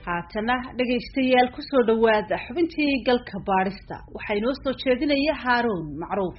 haatana dhagaystayaal ku soo dhawaada xubintii galka baarista waxay noo soo jeedinaya Haaruun Macruuf.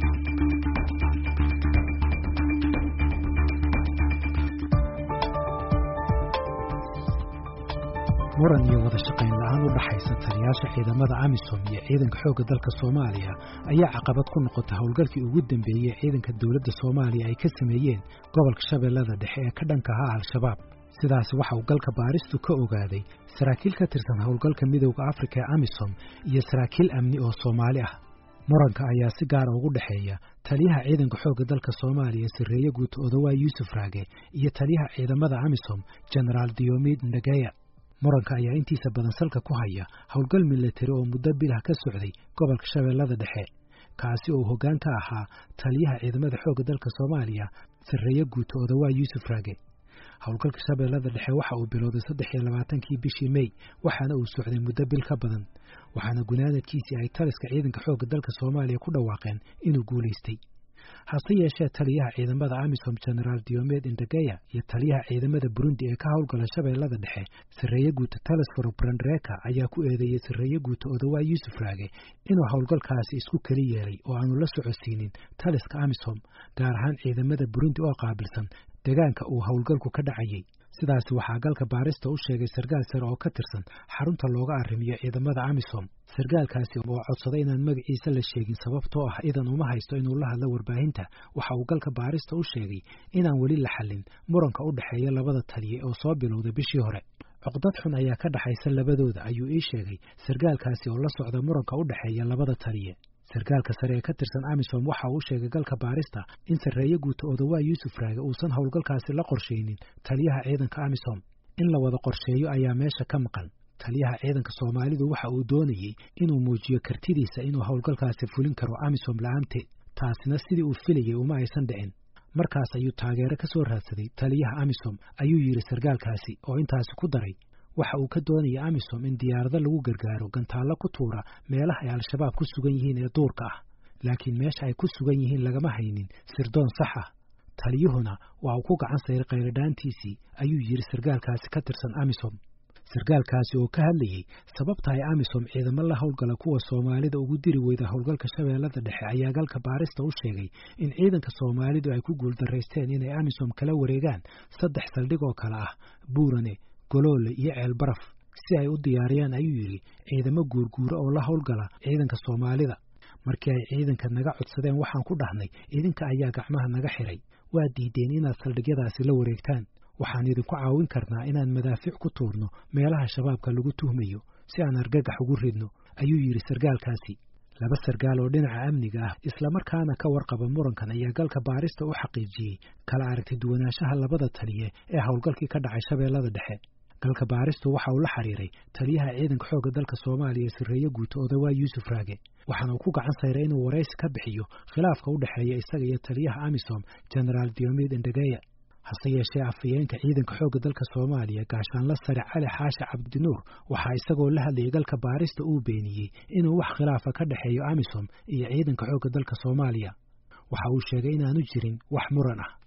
muran iyo wada shaqayn la'aan u dhaxaysa taliyaasha ciidamada AMISOM iyo ciidanka xoogga dalka Soomaaliya ayaa caqabad ku noqotay howlgalkii ugu dambeeyay ciidanka dawladda Soomaaliya ay ka sameeyeen gobolka Shabeellada Dhexe ee ka dhanka ah Al-Shabaab. sidaas waxa uu galka baaristu ka ogaaday saraakiil ka tirsan howlgalka midowga Afrika ee AMISOM iyo saraakiil amni oo Soomaali ah. muranka ayaa si gaar ah ugu dhaxeeya taliyaha ciidanka xoogga dalka Soomaaliya Sareeye Guuto Odawaay Yuusuf Raage iyo taliyaha ciidamada AMISOM General Diomid Ndagaya. muranka ayaa intiisa badan salka ku haya howlgal military oo muddo bilah ka socday gobolka Shabeellada Dhexe kaasi oo hoggaan ka ahaa taliyaha ciidamada xoogga dalka Soomaaliya Sareeye Guuto Odawaay Yuusuf Raage. howlgalka Shabeellada Dhexe waxa uu bilowday 23kii bishii May waxaana uu socday muddo bil ka badan waxaana gunaanadkiisii ay taliska ciidanka xoogga dalka Soomaaliya ku dhawaaqeen inuu guuleystay. hase yeeshee taliyaha ciidamada AMISOM General Diomid Ndagaya iyo taliyaha ciidamada Burundi ee ka howlgala Shabeellada Dhexe Sareeye Guuto Telesforo Brandreka ayaa ku eedeeyay Sareeye Guuto Odawaay Yuusuf Raage inuu howlgalkaasi isku kali yeelay oo aanu la socodsiinin taliska AMISOM gaar ahaan ciidamada Burundi oo qaabilsan deegaanka uu howlgalku ka dhacayay. sidaas waxaa galka baarista u sheegay sargaal sare oo ka tirsan xarunta looga arrimiyo ciidamada AMISOM. sargaalkaasi oo codsaday inaan magaciisa la sheegin sababtoo ah idan uma haysto inuu la hadlo warbaahinta waxa uu galka baarista u sheegay inaan weli la xallin muranka u dhaxeeya labada taliye oo soo bilowday bishii hore. cuqdad xun ayaa ka dhaxaysa labadooda ayuu ii sheegay sargaalkaasi oo la socda muranka u dhaxeeya labada taliye. sargaalka sare ee ka tirsan AMISOM waxa uu sheegay galka baarista in Sareeye Guuto Odawaay Yuusuf Raage uusan howlgalkaasi la qorsheynin taliyaha ciidanka AMISOM. in la wada qorsheeyo ayaa meesha ka maqan. taliyaha ciidanka Soomaalidu waxa uu doonayay inuu muujiyo kartidiisa inuu howlgalkaasi fulin karo AMISOM la'aanteed taasina sidii uu filayay uma aysan dhicin. markaas ayuu taageero ka soo raadsaday taliyaha AMISOM ayuu yiri sargaalkaasi oo intaasi ku daray waxa uu ka doonayay AMISOM in diyaarado lagu gargaaro gantaalo ku tuura meelaha ay Al-Shabaab ku sugan yihiin ee duurka ah laakiin meesha ay ku sugan yihiin lagama haynin sirdoon sax ah. taliyuhuna waa uu ku gacan sayray qayladhaantiisii ayuu yiri sargaalkaasi ka tirsan AMISOM. sargaalkaasi oo ka hadlayay sababta ay AMISOM ciidamo la howlgala kuwa Soomaalida ugu diri weyda howlgalka Shabeellada Dhexe ayaa galka baarista u sheegay in ciidanka Soomaalidu ay ku guuldareysteen inay AMISOM kala wareegaan 3 saldhig oo kala ah Buurane, Goloole iyo Ceel Baraf si ay u diyaariyaan ayuu yiri ciidamo guurguura oo la howlgala ciidanka Soomaalida. markii ay ciidanka naga codsadeen waxaan ku dhahnay idinka ayaa gacmaha naga xiray waa diideen inaad saldhigyadaasi la wareegtaan waxaan idinku caawin karnaa inaan madaafiic ku tuurno meelaha shabaabka lagu tuhmayo si aan argagax ugu ridno ayuu yiri sargaalkaasi. laba sargaal oo dhinaca amniga ah isla markaana ka warqaba murankan ayaa galka baarista u xaqiijiyay kala aragti duwanaanshaha labada taliye ee howlgalkii ka dhacay Shabeellada Dhexe. galka baaristu waxa uu la xiriiray taliyaha ciidanka xoogga dalka Soomaaliya Sareeye Guuto Odawaay Yuusuf Raage waxaana uu ku gacan sayray inuu wareysi ka bixiyo khilaafka u dhaxeeya isaga iyo taliyaha AMISOM General Diomid Ndagaya. hase yeeshee afayeenka ciidanka xoogga dalka Soomaaliya gaashaanle sare Cali Xaashi Cabdinuur waxa isagoo la hadlayay galka baarista uu beeniyay inuu wax khilaafa ka dhaxeeyo AMISOM iyo ciidanka xoogga dalka Soomaaliya. waxa uu sheegay inaanu jirin wax muran ah.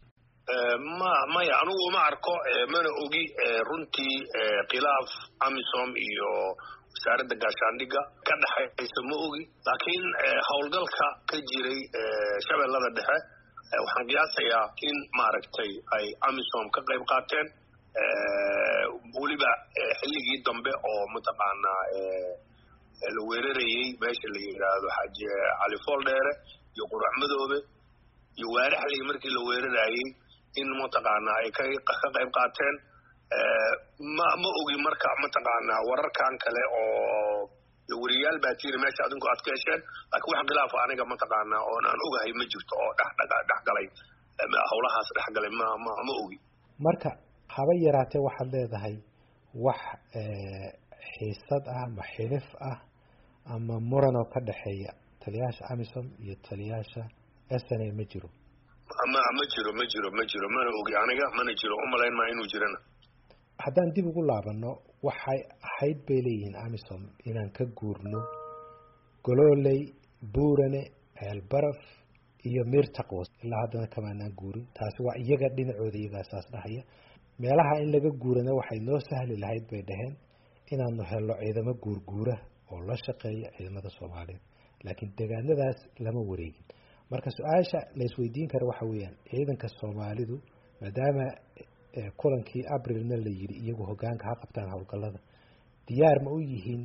ma anugu ma arko mana ogi runtii khilaaf AMISOM iyo wasaaradda gaashaandhigga ka dhaxaysa ma ogi laakiin howlgalka ka jiray Shabeellada Dhexe waxaan qiyaasayaa in maaragtay ay AMISOM ka qayb qaateen waliba xilligii dambe oo mataqaanaa la weerarayay meesha la yiraahdo Xaaji Cali Fooldheere iyo Qurac Madoobe iyo Waaraxley markii la weerarayay in mataqaanaa ay ka qayb qaateen ma ogi marka mataqaanaa wararkan kale oo wariyaal baa tiiri meesha adinku aad ka hesheen laakiin wax khilaaf aniga mataqaanaa oo aan ogahay ma jirto oo dhaxgalay howlahaas dhaxgalay ma ogi. marka haba yaraatee waxaad leedahay wax xiisad ah ama xilif ah ama muran oo ka dhaxeeya taliyaasha AMISOM iyo taliyaasha SNA ma jiro. ma jiro mana ogi aniga mana jiro umalayn ma inuu jirana. haddaan dib ugu laabano waxay ahayd bay leeyihiin AMISOM inaan ka guurno Golooley, Buurane, Ceel Baraf iyo Mir Taqwas ilaa haddana kamaanaan guurin. taasi waa iyaga dhinacooda iyagaa saas dhahaya. meelaha in laga guurana waxay noo sahli lahayd bay dhaheen inaanu helno ciidamo guurguura oo la shaqeeya ciidamada Soomaaliyeed laakiin deegaanadaas lama wareegin marka su'aasha la isweydiin karo waxa weeyaan ciidanka Soomaalidu maadaama kulankii Abriilna la yiri iyagu hoggaanka ha qabtaan hawlgallada diyaar ma u yihiin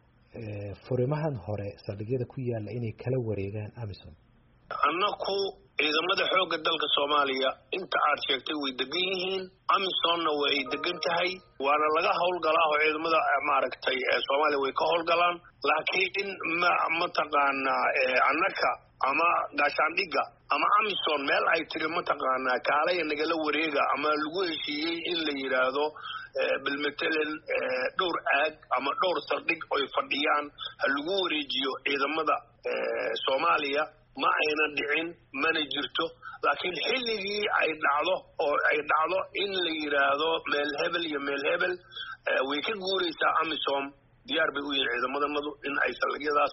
furimahan hore saldhigyada ku yaala inay kala wareegaan AMISOM annaku ciidamada xoogga dalka Soomaaliya inta aad sheegtay way degan yihiin AMISOMna way degan tahay waana laga hawlgalaa oo ciidamada maaragtay Soomaaliya way ka hawlgalaan laakiin ma taqaana annaka ama gaashaandhiga ama AMISOM meel ay tiri ma taqaana kaalaya nagala wareega ama lagu heshiiyey in la yiraahdo bilmatalan dhowr aag ama dhowr saldhig oo fadhiyaan ha lagu wareejiyo ciidamada Soomaaliya ma ayna dhicin mana jirto laakiin xilligii ay dhacdo in la yiraahdo meel hebel iyo meel hebel way ka guuraysaa AMISOM diyaar bay u yihiin ciidamadoodu in ay saldhigyadaas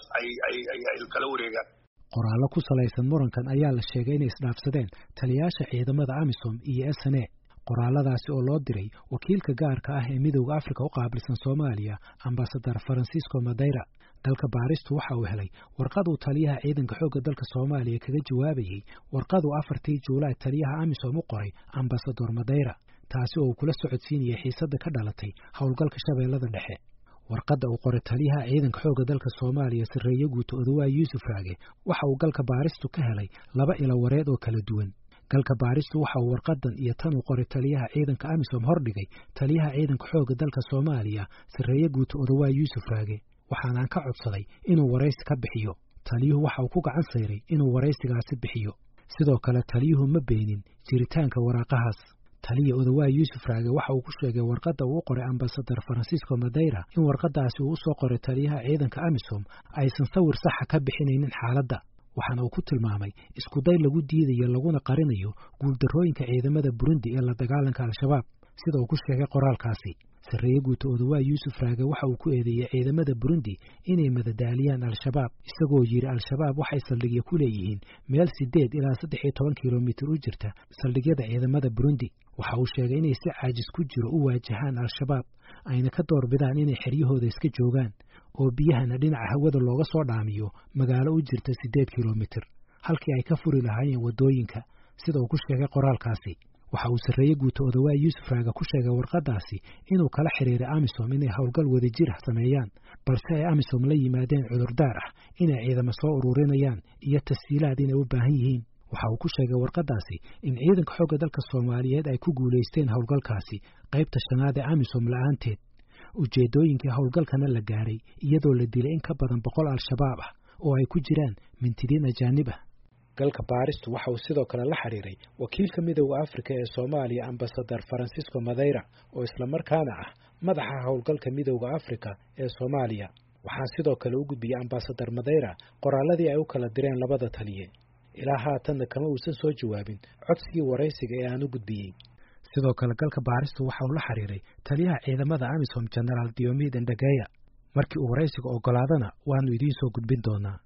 ay kala wareegaan qoraallo ku salaysan murankan ayaa la sheegay inay isdhaafsadeen taliyaasha ciidamada AMISOM iyo SNA qoraaladaasi oo loo diray wakiilka gaarka ah ee Midowga Afrika u qaabilsan Soomaaliya Ambassador Francisco Madeira dalka baaristu waxa uu helay warqad uu taliyaha ciidanka xoogga dalka Soomaaliya kaga jawaabayay warqad uu 4 Juulaay taliyaha AMISOM u qoray Ambassador Madeira taasi oo kula socodsiinayay xiisadda ka dhalatay howlgalka Shabeellada Dhexe warqadda uu qoray taliyaha ciidanka xoogga dalka Soomaaliya Sareeyo Guuto Odawaay Yuusuf Raage waxa uu galka baaristu ka helay 2 ilo wareed oo kala duwan galka baaristu waxa uu warqadan iyo tan uu qoray taliyaha ciidanka AMISOM hordhigay taliyaha ciidanka xoogga dalka Soomaaliya Sareeyo Guuto Odawaay Yuusuf Raage waxaan ka codsaday inuu wareysi ka bixiyo taliyuhu waxa uu ku gacan sayray inuu wareysigaasi bixiyo sidoo kale taliyuhu ma beenin jiritaanka waraaqahaas taliya Odawaay Yuusuf Raage waxa uu ku sheegay warqadda uu qoray Ambassador Francisco Madeira in warqadaasi uu soo qoray taliyaha ciidanka AMISOM aysan sawir sax ka bixinaynin xaaladda waxaana uu ku tilmaamay isku day lagu diidayo laguna qarinayo guuldarrooyinka ciidamada Burundi ee la dagaalanka al-shabaab sida uu ku sheegay qoraalkaasi Sareeyo Guuto Odawaay Yuusuf Raage waxa uu ku eedeeyay ciidamada Burundi inay madadaaliyaan al-shabaab isagoo yiri al-shabaab waxay saldhigyo ku leeyihiin meel 8 ilaa 13 kiiloomitir u jirta saldhigyada ciidamada Burundi waxa uu sheegay inay si caajis ku jiro u waajahaan al-shabaab ayna ka doorbidaan inay xeryahooda iska joogaan oo biyahana dhinaca hawada looga soo dhaamiyo magaalo u jirta 8 kiiloomitir halkii ay ka furi lahaayeen wadooyinka sida uu ku sheegay qoraalkaasi waxa uu Sareeyo Guuto Odawaay Yuusuf Raage ku sheegay warqadaasi inuu kala xiriiray AMISOM inay howlgal wadajir ah sameeyaan balse ay AMISOM la yimaadeen cudurdaar ah inay ciidamo soo ururinayaan iyo tashiilaad inay u baahan yihiin waxa uu ku sheegay warqadaasi in ciidanka xoogga dalka Soomaaliyeed ay ku guuleysteen howlgalkaasi qaybta shanaad ee AMISOM la'aanteed ujeedooyinkii howlgalkana la gaaray iyadoo la dilay in ka badan 100 al-shabaab ah oo ay ku jiraan mintidiin ajaanib ah galka baaristu waxa uu sidoo kale la xiriiray wakiilka Midowga Afrika ee Soomaaliya Ambassador Francisco Madeira oo isla markaana ah madaxa howlgalka Midowga Afrika ee Soomaaliya waxaa sidoo kale u gudbiyay Ambassador Madeira qoraaladii ay u kala direen labada taliye ilaa haatan kama uusan soo jawaabin codsigii wareysiga ee aan u gudbiyay sidoo kale galka baaristu waxa uu la xiriiray taliyaha ciidamada AMISOM General Diomede Ndagaya markii uu wareysiga ogolaadana waanu idiin soo gudbin doonaa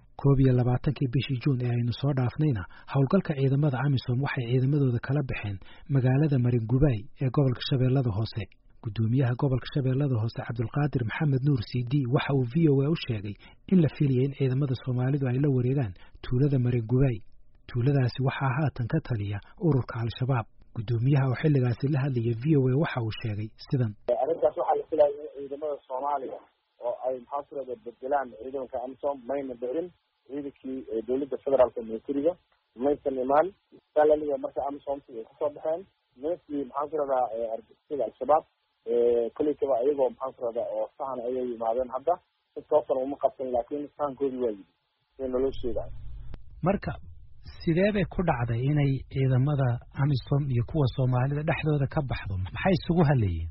21 bishii Juun ee aynu soo dhaafnayna howlgalka ciidamada AMISOM waxay ciidamadooda kala baxeen magaalada Maringubay ee gobolka Shabeellada Hoose gudoomiyaha gobolka Shabeellada Hoose Cabdulqaadir Maxamed Nuur CD waxa uu VOA u sheegay in la filayay in ciidamada Soomaalidu ay la wareegaan tuulada Maringubay tuuladaasi waxa haatan ka taliya ururka al-shabaab gudoomiyaha oo xilligaasi la hadlayay VOA waxa uu sheegay sidan arrintaas waxa la filayay ciidamada Soomaaliya oo ay maxaasirada bedelaan ciidanka AMISOM mayna berin ciidankii dawladda federaalka militariga maysan imaan salaliga marka AMISOM ay ku soo baxeen meeshii maxaasirada argagixisada al-shabaab kulliga ayagoo maxaasirada oo sahan ayay yimaadeen hadda si toosan uma qabsan laakiin sahankoodii waa yidhi in loo sheegay marka sidee bay ku dhacday inay ciidamada AMISOM iyo kuwa Soomaalida dhexdooda ka baxdo maxay isugu halayeen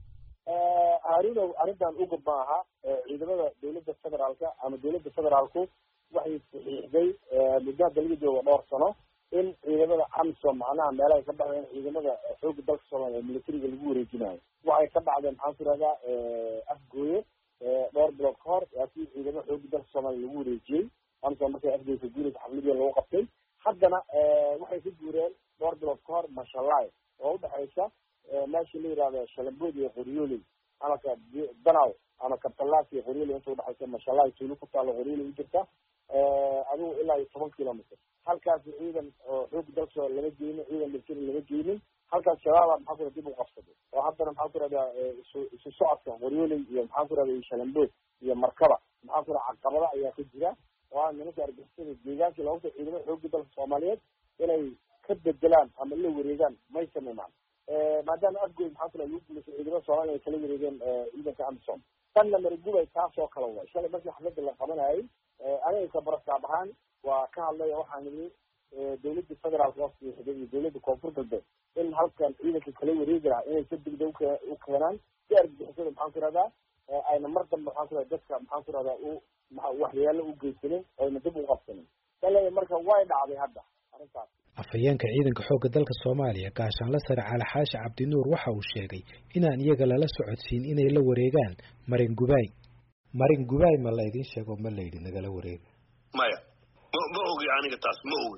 arrintan ugu baaha ciidamada dawladda federaalka ama dawladda federaalku waxay saxiixday muddo laga joogo dhowr sano in ciidamada AMISOM macnaha meelaha ka baxeen ciidamada xoogga dalka Soomaaliya ee militariga lagu wareejinayo waxay ka dhacdeen maxaasirada afgooye dhowr bilood ka hor laakiin ciidamada xoogga dalka Soomaaliya lagu wareejiyey AMISOM markay afgooysa guuraysa xafladii lagu qabtay haddana waxay ka guureen dhowr bilood ka hor Mashalay oo u dhaxaysa meeshii la yiraahdo Shalambood iyo Qoryooley ama Danaw ama mashallaas iyo qoryooli inta udhexaysa mashallaha tuulo ku taalo qoryooli u jirta adigu ilaa 10 kilomitr halkaas ciidan oo xoog dalka laga geynin ciidan military laga geynin halkaas shabaab maxaa ku dib u qabsaday oo haddana maxaa ku radaa isu socodka qoryooli iyo maxaa ku radaa shalambood iyo markaba maxaa ku radaa caqabada ayaa ka jira waa nimanka argixisada deegaanka looga ciidamada xoogga dalka Soomaaliyeed inay ka bedelaan ama la wareegaan may sameeyaan maadaama argoy maxaa ku radaa lagu guuleystay ciidamada Soomaaliyeed kala wareegeen ciidanka AMISOM tanna marguba taas oo kala way shalay markii xafladda la qabanayay aniga ka barastaa baxaan waa ka hadlay waxaan nidhi dawladda federaalka hoose iyo dawladda koonfur galbeed in halkan ciidanka kala wareegi lahaa inay si degdeg u keenaan si argixisada maxaan ku radaa ayna mar dambe maxaan ku radaa dadka maxaan ku radaa waxyaalo u geysanin ayna dib u qabsanin shalay marka way dhacday hadda arrintaas afhayeenka ciidanka xoogga dalka Soomaaliya gaashaanle sare Cali Xaashi Cabdinuur waxa uu sheegay inaan iyaga lala socodsiin inay la wareegaan marin gubay ma la idin sheego ma la yidhi nagala wareega maya ma ogi aniga taas ma ogi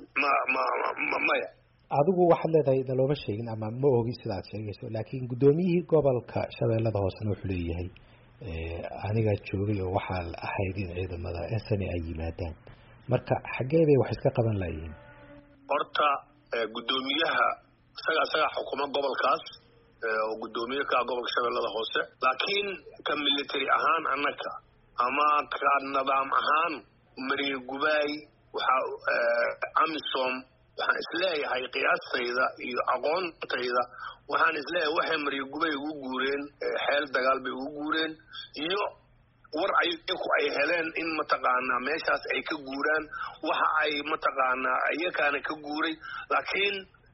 maya adigu waxaad leedahay looma sheegin ama ma ogi sidaad sheegayso laakiin gudoomiyihii gobolka Shabeellada Hoose wuxuu leeyahay aniga joogay oo waxa ahayd in ciidamada SN ay yimaadaan marka xagee bay wax iska qaban laayeen horta gudoomiyaha isaga xukuma gobolkaas oo gudoomiye ka gobolka Shabeellada Hoose laakiin ka military ahaan annaka ama ka nidaam ahaan marin gubay waxa AMISOM waxaan isleeyahay qiyaastayda iyo aqoontayda waxaan isleeyahay waxay marin gubay ugu guureen xeel dagaal bay ugu guureen iyo war ay heleen in mataqaanaa meeshaas ay ka guuraan waxa ay mataqaanaa ayakaana ka guuray laakiin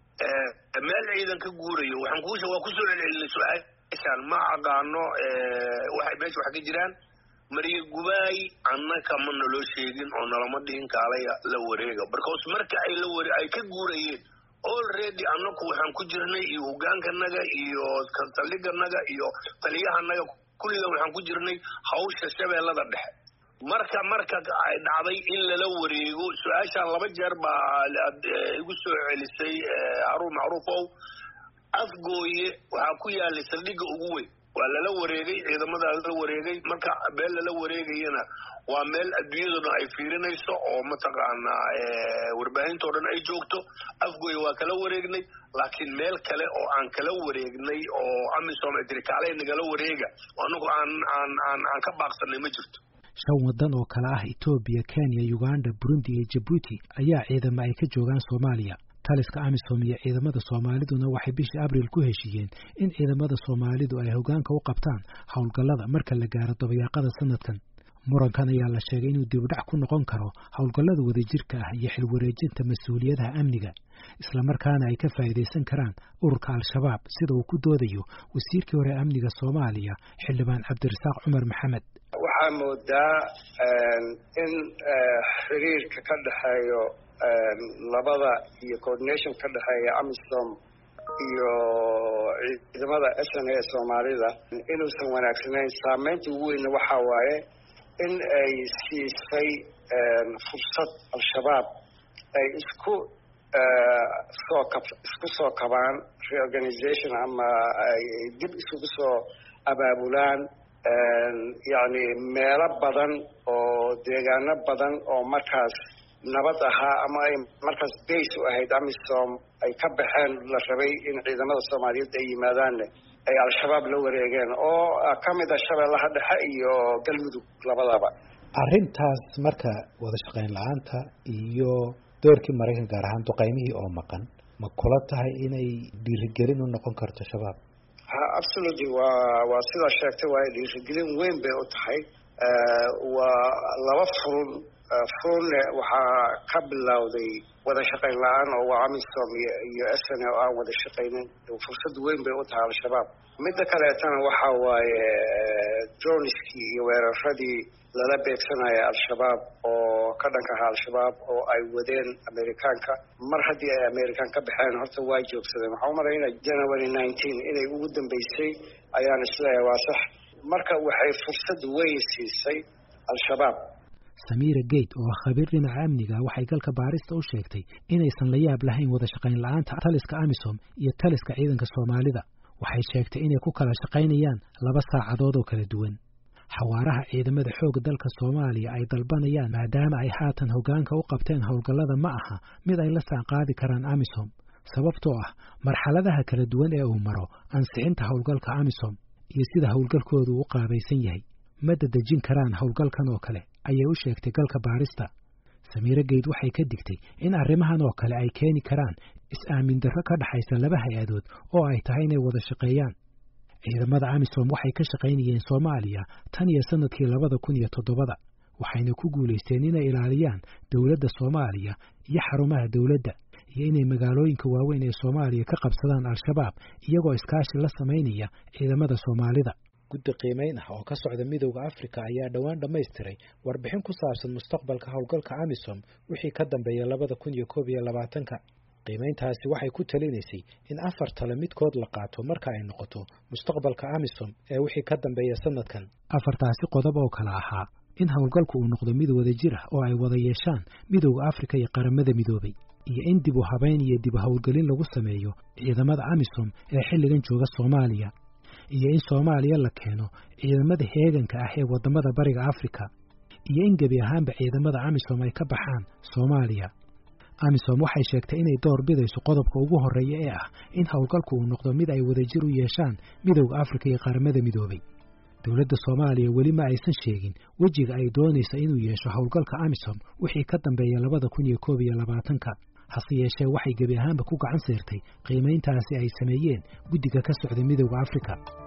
meel ciidan ka guurayo waxaan waa ku soo celcelinay su'aashan ma aqaano waxay meesha wax ka jiraan mariye gubay annaka ma naloo sheegin oo nalama dhihin kaalaya la wareega because marka ay ka guurayeen already annaku waxaan ku jirnay iyo hogaankanaga iyo saldhiganaga iyo taliyahanaga kulliga waxaan ku jirnay hawsha Shabeellada Dhexe marka ay dhacday in lala wareego su'aashan laba jeer baa igu soo celisay Haruun Macruufow afgooye waxa ku yaalay saldhiga ugu weyn waa lala wareegay ciidamada la wareegay marka beel lala wareegayna waa meel adduunyada ay fiirinayso oo mataqaanaa warbaahinta oo dhan ay joogto afgooye waa kala wareegnay laakiin meel kale oo aan kala wareegnay oo AMISOM ay tirkaalay nagala wareega anagu aan ka baaqsanay ma jirto shan wadan oo kala ah Ethiopia, Kenya, Uganda, Burundi iyo Djibouti ayaa ciidamo ay ka joogaan Soomaaliya taliska AMISOM iyo ciidamada Soomaaliduna waxay bishii Abriil ku heshiiyeen in ciidamada Soomaalidu ay hoggaanka u qabtaan hawlgallada marka la gaaro dabayaaqada sanadkan murankan ayaa la sheegay inuu dib u dhac ku noqon karo hawlgallada wadajirka ah iyo xil wareejinta mas'uuliyadaha amniga isla markaana ay ka faa'iideysan karaan ururka Al-Shabaab sida uu ku doodayo wasiirkii hore amniga Soomaaliya Xildhibaan Cabdirasaaq Cumar Maxamed waxaa moodaa in xiriirka ka dhaxeeyo labada iyo coordination ka dhaxeeya AMISOM iyo ciidamada SN ee Soomaalida inuusan wanaagsanayn saameynta ugu weyn waxa waaye in ay siisay fursad Al-Shabaab ay isku soo kabaan reorganization ama ay dib isugu soo abaabulaan yani meelo badan oo deegaano badan oo markaas nabad ahaa ama ay markaas base u ahayd AMISOM ay ka baxeen la rabay in ciidamada Soomaaliyeed ay yimaadaan ay Al-Shabaab la wareegeen oo kamid ah Shabeellaha Dhexe iyo Galmudug labadaba arrintaas marka wada shaqayn la'aanta iyo doorkii Mareykanka gaar ahaan duqeymihii oo maqan ma kula tahay inay dhiirigelin u noqon karto shabaab absolutely waa sida sheegtay waa dhiirigelin weyn bay u tahay waa laba furun waxaa ka bilowday wada shaqayn la'aan oo waa AMISOM iyo SN oo aan wada shaqaynin fursad weyn bay u tahay Al-Shabaab midda kaleetana waxa waaye droniskii iyo weeraradii lala beegsanaya Al-Shabaab oo ka dhanka ah Al-Shabaab oo ay wadeen Amerikaanka mar haddii ay Amerikaan ka baxeen horta waa joogsadeen waxaan u maleynaa January 19 inay ugu dambeysay ayaan isleeyahay waa sax marka waxay fursad weyn siisay Al-Shabaab Samira Gate oo khabiir dhinaca amniga waxay galka baarista u sheegtay inaysan la yaab lahayn wada shaqayn la'aanta taliska AMISOM iyo taliska ciidanka Soomaalida waxay sheegtay inay ku kala shaqaynayaan 2 saacadood oo kala duwan xawaaraha ciidamada xoogga dalka Soomaaliya ay dalbanayaan maadaama ay haatan hoggaanka u qabteen howlgallada ma aha mid ay la saaqaadi karaan AMISOM sababtoo ah marxaladaha kala duwan ee uu maro ansixinta howlgalka AMISOM iyo sida howlgalkoodu u qaabaysan yahay ma dadejin karaan howlgalkan oo kale ayay u sheegtay galka baarista Samiira Geyd waxay ka digtay in arrimahan oo kale ay keeni karaan is-aamin darro ka dhaxaysa laba hay-adood oo ay tahay inay wada shaqeeyaan ciidamada AMISOM waxay ka shaqaynayeen Soomaaliya tan iyo sanadkii 2007 waxayna ku guuleysteen inay ilaaliyaan dawladda Soomaaliya iyo xarumaha dawladda iyo inay magaalooyinka waaweyn ee Soomaaliya ka qabsadaan al-shabaab iyagoo iskaashi la sameynaya ciidamada Soomaalida guddi qiimeyn ah oo ka socda midowga Afrika ayaa dhawaan dhameystiray warbixin ku saabsan mustaqbalka howlgalka AMISOM wixii ka dambeeyay 2021 qiimeyntaasi waxay ku talinaysay in 4 talo midkood la qaato marka ay noqoto mustaqbalka AMISOM ee wixii ka dambeeya sanadkan 4taasi qodob oo kala ahaa in howlgalku uu noqdo mid wada jir ah oo ay wada yeeshaan midowga Afrika iyo qaramada midoobay iyo in dib u habeyn iyo dib u howlgelin lagu sameeyo ciidamada AMISOM ee xilligan jooga Soomaaliya iyo in Soomaaliya la keeno ciidamada heeganka ah ee wadamada bariga Afrika iyo in gabi ahaanba ciidamada AMISOM ay ka baxaan Soomaaliya AMISOM waxay sheegtay inay door bidayso qodobka ugu horeeya ee ah in howlgalku uu noqdo mid ay wadajir u yeeshaan midowga Afrika iyo qaramada midoobay dawladda Soomaaliya weli ma aysan sheegin wajiga ay doonayso inuu yeesho howlgalka AMISOM wixii ka dambeeya 2021 hase yeeshee waxay gabi ahaanba ku gacan saartay qiimeyntaasi ay sameeyeen guddiga ka socda midowga Afrika